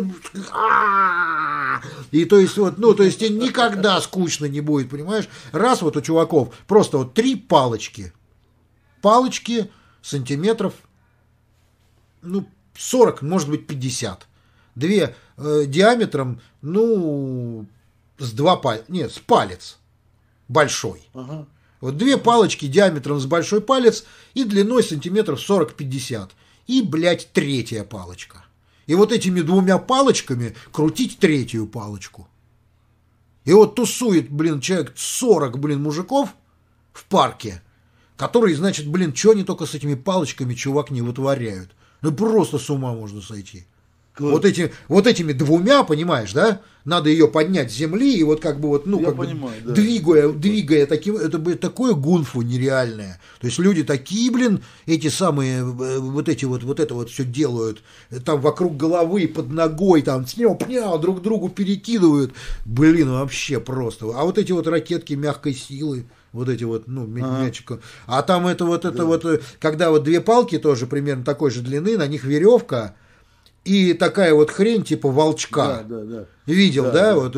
и то есть вот, ну, то есть никогда скучно не будет, понимаешь, раз вот у чуваков просто вот три палочки, палочки сантиметров, ну, сорок, может быть, пятьдесят. Две э, диаметром, ну, с два пальца, нет, с палец большой. Ага. Вот две палочки диаметром с большой палец и длиной сантиметров сорок-пятьдесят. И, блядь, третья палочка. И вот этими двумя палочками крутить третью палочку. И вот тусует, блин, человек сорок, блин, мужиков в парке, которые, значит, блин, что они только с этими палочками, чувак, не вытворяют. Ну, просто с ума можно сойти. Вот, эти, вот этими двумя, понимаешь, да? Надо ее поднять с земли и вот как бы вот, ну, Я как понимаю, бы да. двигая, двигая таким, это будет такое гунфу нереальное. То есть люди такие, блин, эти самые, вот эти вот, вот это вот все делают, там вокруг головы, под ногой, там, снял-пнял, друг другу перекидывают. Блин, вообще просто. А вот эти вот ракетки мягкой силы, вот эти вот, ну, мячиком. А там это вот, это да. вот, когда вот две палки тоже примерно такой же длины, на них веревка, и такая вот хрень типа волчка. Да, да, да. Видел, да? да? Вот.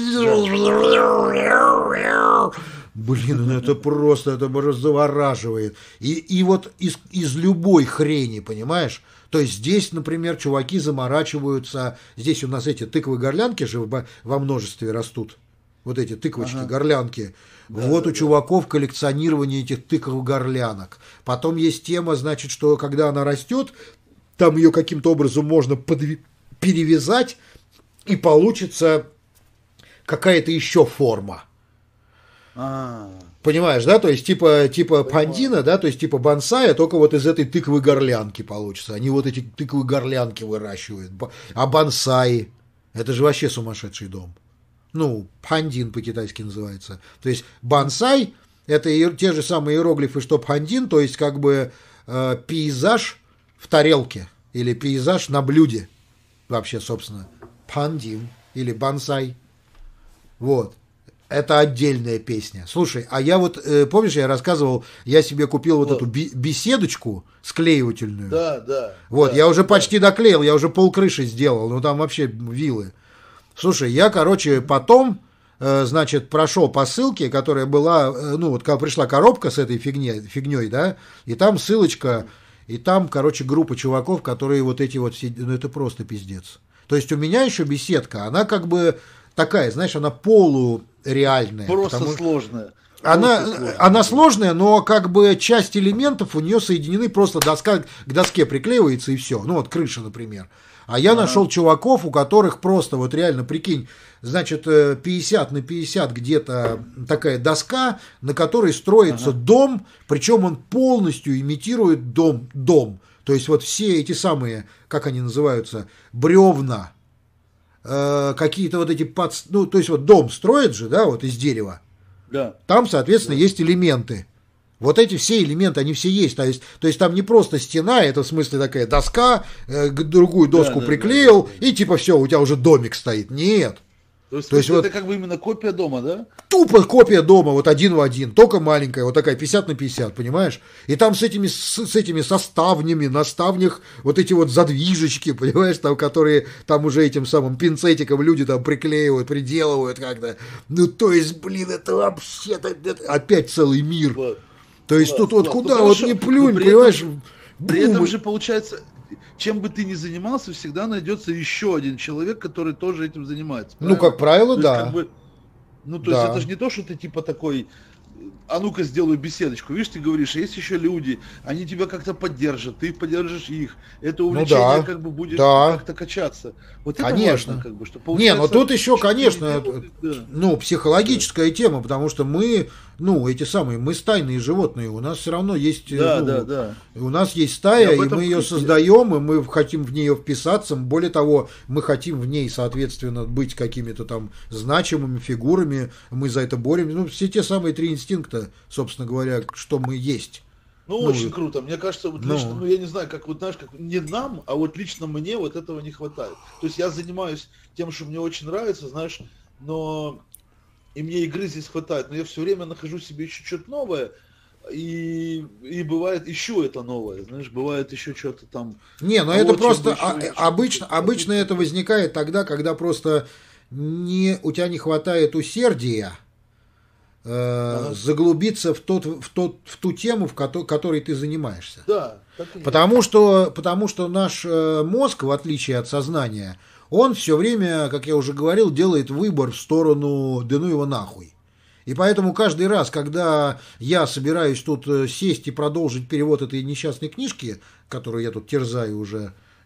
Блин, ну это просто, это просто завораживает. И, и вот из, из любой хрени, понимаешь? То есть здесь, например, чуваки заморачиваются. Здесь у нас эти тыквы-горлянки же во множестве растут. Вот эти тыквочки-горлянки. Ага. Вот да, у да, чуваков коллекционирование этих тыкв-горлянок. Потом есть тема, значит, что когда она растет, там ее каким-то образом можно подв... перевязать, и получится какая-то еще форма. А-а-а. Понимаешь, да? То есть типа, типа пандина, да, то есть типа бонсая, только вот из этой тыквы-горлянки получится. Они вот эти тыквы-горлянки выращивают. А бонсаи, это же вообще сумасшедший дом. Ну, пандин по-китайски называется. То есть бонсай – это те же самые иероглифы, что пандин, то есть как бы э, пейзаж в тарелке или пейзаж на блюде. Вообще, собственно, пандин или бонсай. Вот. Это отдельная песня. Слушай, а я вот, э, помнишь, я рассказывал, я себе купил вот, вот. эту би- беседочку склеивательную. Да, да. Вот, да, я уже да. почти доклеил, я уже полкрыши сделал, ну там вообще вилы. Слушай, я, короче, потом, э, значит, прошел по ссылке, которая была, э, ну вот, когда пришла коробка с этой фигней, фигней, да, и там ссылочка, и там, короче, группа чуваков, которые вот эти вот все, ну это просто пиздец. То есть у меня еще беседка, она как бы такая, знаешь, она полуреальная. Просто сложная. Она, сложная. она сложная, но как бы часть элементов у нее соединены, просто доска к доске приклеивается и все. Ну вот крыша, например. А я ага. нашел чуваков, у которых просто, вот реально, прикинь, значит, пятьдесят на пятьдесят где-то такая доска, на которой строится ага. дом, причем он полностью имитирует дом, дом. То есть вот все эти самые, как они называются, бревна, э, какие-то вот эти, под, ну, то есть вот дом строят же, да, вот из дерева. Да. Там, соответственно, да. есть элементы. Вот эти все элементы, они все есть. То есть, то есть там не просто стена, это в смысле такая доска, э, другую доску да, приклеил, да, да, да. и типа все, у тебя уже домик стоит. Нет. То есть, то есть это вот, как бы именно копия дома, да? Тупо копия дома, вот один в один, только маленькая, вот такая пятьдесят на пятьдесят, понимаешь? И там с этими, с, с этими составнями, на ставнях вот эти вот задвижечки, понимаешь, там, которые там уже этим самым пинцетиком люди там приклеивают, приделывают как-то. Ну, то есть, блин, это вообще это опять целый мир. Вот. То есть класс, тут вот класс. Куда ну, вот не плюнь, при понимаешь? Этом, при этом же получается, чем бы ты ни занимался, всегда найдется еще один человек, который тоже этим занимается. Правильно? Ну, как правило, то да. Есть, как бы, ну, то да. есть это же не то, что ты типа такой, а ну-ка сделаю беседочку. Видишь, ты говоришь, есть еще люди, они тебя как-то поддержат, ты поддержишь их. Это увлечение ну, да. как бы будет да. как-то качаться. Вот это конечно. важно, как бы, что не, но тут еще, конечно, делают, да. ну, психологическая да. тема, потому что мы, ну, эти самые, мы стайные животные, у нас все равно есть, да, ну, да, да. у нас есть стая, и мы ее создаем, и мы хотим в нее вписаться, более того, мы хотим в ней, соответственно, быть какими-то там значимыми фигурами, мы за это боремся, ну, все те самые три инстинкта, собственно говоря, что мы есть. Ну, ну, очень круто. Мне кажется, вот лично, ну. ну, я не знаю, как вот, знаешь, как не нам, а вот лично мне вот этого не хватает. То есть я занимаюсь тем, что мне очень нравится, знаешь, но и мне игры здесь хватает, но я все время нахожу себе еще что-то новое, и, и бывает ищу это новое, знаешь, бывает еще что-то там. Не, ну это просто а, обычно, обычно это возникает тогда, когда просто не, у тебя не хватает усердия, Ага. заглубиться в, тот, в, тот, в ту тему, в ко- которой ты занимаешься. Да, потому, что, потому что наш мозг, в отличие от сознания, он все время, как я уже говорил, делает выбор в сторону «да ну его нахуй». И поэтому каждый раз, когда я собираюсь тут сесть и продолжить перевод этой несчастной книжки, которую я тут терзаю уже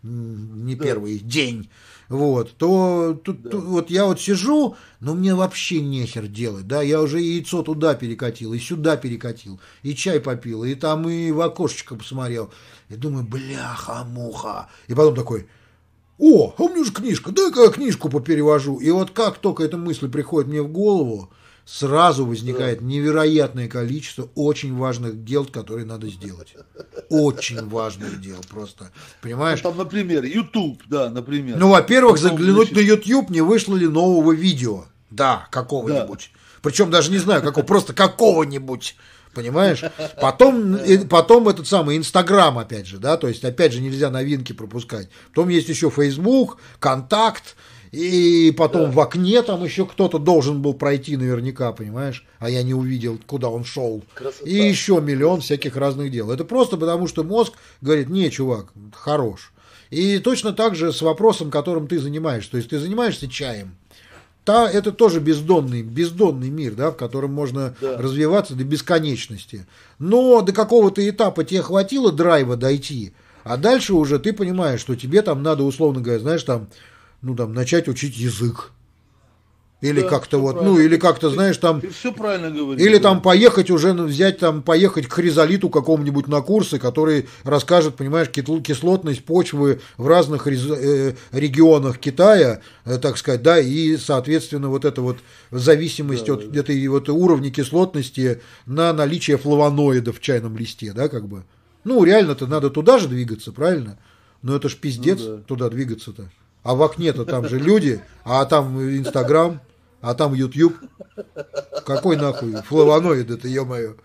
не Да. первый день, вот, то тут, Да. тут вот я вот сижу, но мне вообще нехер делать, да, я уже и яйцо туда перекатил, и сюда перекатил, и чай попил, и там и в окошечко посмотрел, и думаю, бляха-муха, и потом такой, о, а у меня же книжка, дай-ка я книжку поперевожу, и вот как только эта мысль приходит мне в голову, сразу возникает да. невероятное количество очень важных дел, которые надо сделать. Очень важных дел просто. Понимаешь? Ну, там, например, YouTube, да, например. Ну, во-первых, Потом, заглянуть значит... на YouTube, не вышло ли нового видео. Да, какого-нибудь. Да. Причем даже не знаю, какого, просто какого-нибудь. Понимаешь? Потом, потом этот самый Инстаграм, опять же, да, то есть, опять же, нельзя новинки пропускать. Потом есть еще Facebook, Контакт. И потом да. в окне там еще кто-то должен был пройти наверняка, понимаешь? А я не увидел, куда он шел. Красота. И еще миллион всяких разных дел. Это просто потому, что мозг говорит, не, чувак, хорош. И точно так же с вопросом, которым ты занимаешься. То есть ты занимаешься чаем. Та, это тоже бездонный, бездонный мир, да, в котором можно да. развиваться до бесконечности. Но до какого-то этапа тебе хватило драйва дойти, а дальше уже ты понимаешь, что тебе там надо, условно говоря, знаешь, там, ну, там, начать учить язык. Или да, как-то вот, правильно. Ну, или как-то, знаешь, там... Ты все правильно говоришь. Или да. там поехать уже, взять там, поехать к Хризолиту какому-нибудь на курсы, который расскажет, понимаешь, кислотность почвы в разных регионах Китая, так сказать, да, и, соответственно, вот эта вот зависимость да, от да. этой вот уровня кислотности на наличие флавоноидов в чайном листе, да, как бы. Ну, реально-то надо туда же двигаться, правильно? Но это ж пиздец, ну, да. туда двигаться-то. А в окне-то там же люди, а там Инстаграм, а там Ютуб. Какой нахуй флавоноид это, ё-моё.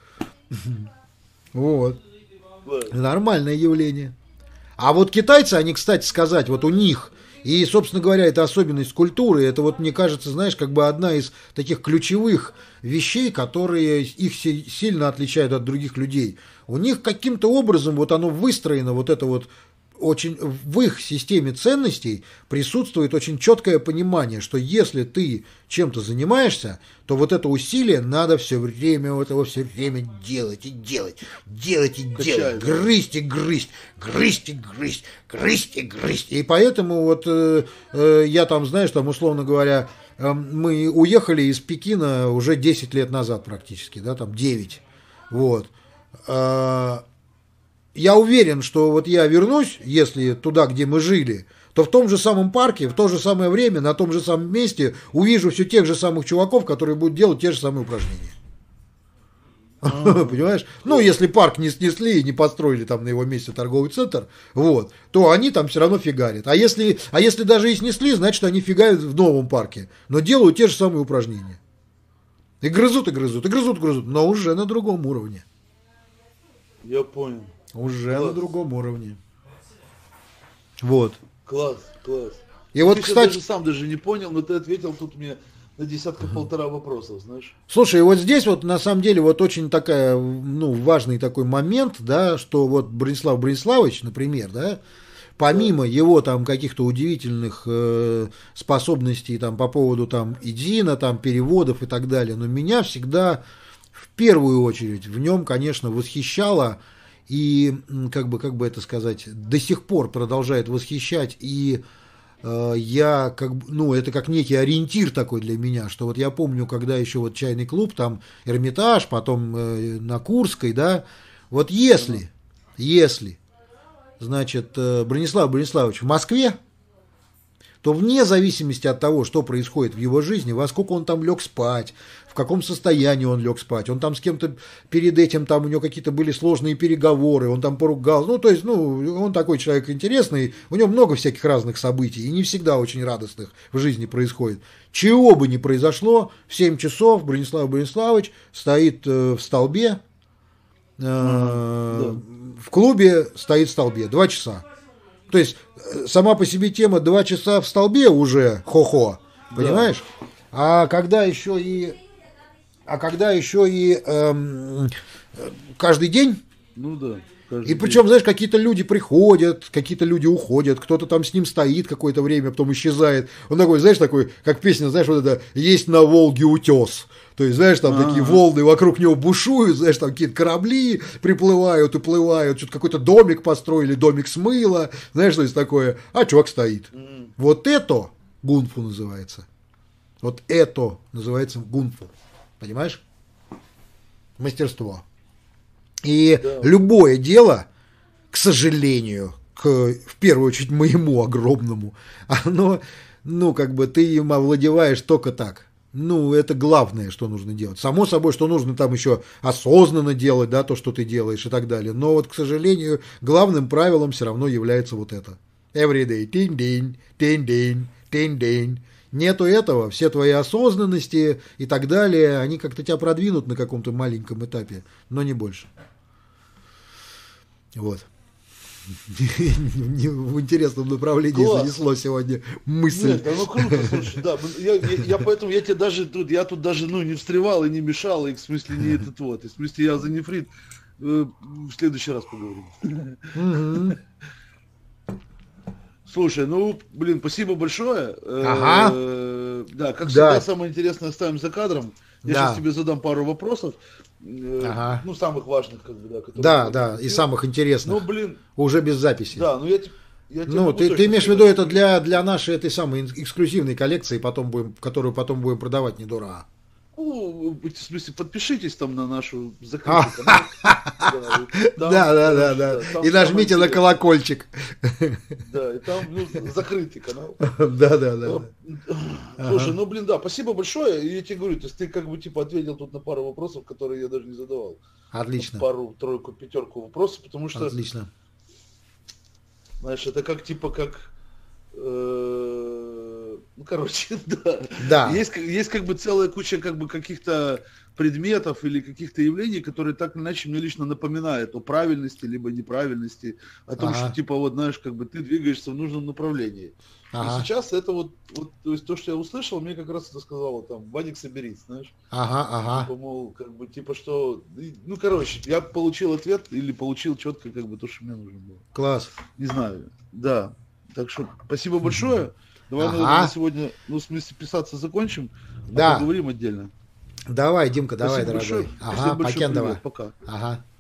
Вот. Нормальное явление. А вот китайцы, они, кстати сказать, вот у них, и, собственно говоря, это особенность культуры, это вот, мне кажется, знаешь, как бы одна из таких ключевых вещей, которые их сильно отличают от других людей. У них каким-то образом вот оно выстроено, вот это вот, очень, в их системе ценностей присутствует очень четкое понимание, что если ты чем-то занимаешься, то вот это усилие надо все время, вот его все время делать и делать, делать и делать, грызть и грызть, грызть и грызть, грызть и грызть. И поэтому вот э, э, я там, знаешь, там, условно говоря, э, мы уехали из Пекина уже десять лет назад практически, да, там девять, вот. Э, Я уверен, что вот я вернусь, если туда, где мы жили, то в том же самом парке, в то же самое время, на том же самом месте увижу все тех же самых чуваков, которые будут делать те же самые упражнения. Понимаешь? Ну, если парк не снесли и не построили там на его месте торговый центр, вот, то они там все равно фигарят. А если, а если даже и снесли, значит, они фигарят в новом парке, но делают те же самые упражнения. И грызут, и грызут, и грызут, и грызут, но уже на другом уровне. Я понял. Уже класс. На другом уровне. Вот. Класс, класс. И вот, кстати... Я даже сам даже не понял, но ты ответил тут мне на десятка-полтора вопросов, знаешь. Слушай, вот здесь вот на самом деле вот очень такая, ну, важный такой момент, да, что вот Бронислав Брониславович, например, да, помимо да. его там каких-то удивительных э, способностей там по поводу там идина, там переводов и так далее, но меня всегда в первую очередь в нем, конечно, восхищало и, как бы, как бы это сказать, до сих пор продолжает восхищать, и э, я, как бы, ну, это как некий ориентир такой для меня, что вот я помню, когда еще вот чайный клуб, там Эрмитаж, потом э, на Курской, да, вот если, если, значит, э, Бронислав Брониславович в Москве, то вне зависимости от того, что происходит в его жизни, во сколько он там лег спать, в каком состоянии он лег спать, он там с кем-то перед этим, там у него какие-то были сложные переговоры, он там поругал, ну, то есть, ну, он такой человек интересный, у него много всяких разных событий, и не всегда очень радостных в жизни происходит. Чего бы ни произошло, в семь часов Бронислав Брониславович стоит э, в столбе, э, ага, да. в клубе стоит в столбе, два часа. То есть, сама по себе тема два часа в столбе уже хо-хо, понимаешь? Да. А когда еще и, а когда еще и эм, каждый день, ну да. И причем, знаешь, какие-то люди приходят, какие-то люди уходят, кто-то там с ним стоит какое-то время, потом исчезает. Он такой, знаешь, такой, как песня, знаешь, вот это «Есть на Волге утес». То есть, знаешь, там А-а-а. такие волны вокруг него бушуют, знаешь, там какие-то корабли приплывают и плывают, что-то какой-то домик построили, домик с мыла, знаешь, что есть такое, а чувак стоит. Mm. Вот это гунфу называется. Вот это называется гунфу. Понимаешь? Мастерство. И да. любое дело, к сожалению, к, в первую очередь моему огромному, оно, ну, как бы ты им овладеваешь только так. Ну, это главное, что нужно делать. Само собой, что нужно там еще осознанно делать, да, то, что ты делаешь и так далее. Но вот, к сожалению, главным правилом все равно является вот это. Every day, тинь-день, тинь-день, тинь-день. Нету этого, все твои осознанности и так далее, они как-то тебя продвинут на каком-то маленьком этапе, но не больше. Вот. В интересном направлении Класс. занесло сегодня мысль. Нет, да, ну круто, слушай, да, я, я, я поэтому, я тебе даже тут, я тут даже, ну, не встревал и не мешал, и в смысле не этот вот, и в смысле я за нефрит э, в следующий раз поговорим. Слушай, ну, блин, спасибо большое. Ага. Э, да, как всегда, да. самое интересное оставим за кадром. Я да. сейчас тебе задам пару вопросов. Ага. Ну, самых важных, как бы, да. Да, да, и самых интересных. Ну, блин. Уже без записи. Да, ну я, я Ну, ты, ты имеешь в виду это для, для нашей этой самой эксклюзивной коллекции, потом будем, которую потом будем продавать недорого. Ну, в смысле, подпишитесь там на нашу закрытую канал. Да, да, да, да. И нажмите на колокольчик. Да, и там закрытый канал. Да, да, да. Слушай, ну, блин, да, спасибо большое. И я тебе говорю, то есть ты как бы типа ответил тут на пару вопросов, которые я даже не задавал. Отлично. Пару, тройку, пятерку вопросов, потому что... Отлично. Знаешь, это как типа как... Ну, короче, да. да. Есть, есть как бы целая куча как бы каких-то предметов или каких-то явлений, которые так или иначе мне лично напоминают о правильности либо неправильности, о том, ага. что типа вот, знаешь, как бы ты двигаешься в нужном направлении. Ага. И сейчас это вот, вот, то есть то, что я услышал, мне как раз это сказала там, Вадик, соберись, знаешь. Ага, ага. Типа, мол, как бы, типа, что, ну, короче, я получил ответ или получил четко как бы то, что мне нужно было. Класс. Не знаю, да. Так что спасибо большое. Давай ага. мы на сегодня, ну, в смысле, писаться закончим, да. а поговорим отдельно. Давай, Димка, давай, спасибо дорогой. Большое. Ага, Пакендова. Пока. Ага.